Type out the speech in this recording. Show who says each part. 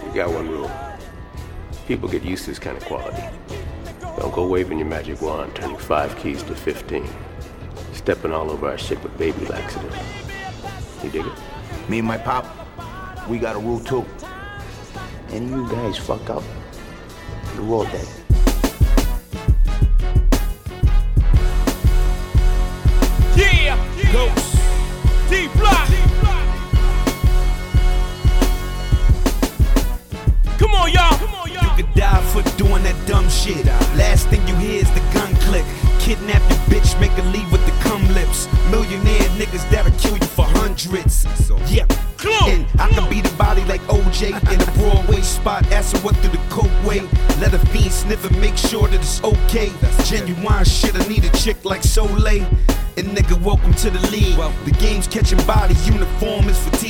Speaker 1: You got one rule. People get used to this kind of quality. Don't go waving your magic wand, turning 5 keys to 15. Stepping all over our shit with baby laxative. You dig it?
Speaker 2: Me and my pop, we got a rule too. Any of you guys fuck up, you're all dead.
Speaker 3: Yeah! Ghost! D-Block! Come on, y'all!
Speaker 4: You could die for doing that dumb shit. Last thing you hear is the gun click. Kidnap your bitch, make her leave with the cum lips. Millionaire niggas that'll kill you for hundreds. Yeah, and I can beat a body like OJ in a Broadway spot. Ask her what through the coke way. Let a fiend sniff and make sure that it's okay. Genuine shit, I need a chick like Soleil. And nigga, welcome to the league. The game's catching bodies, uniform is fatigue.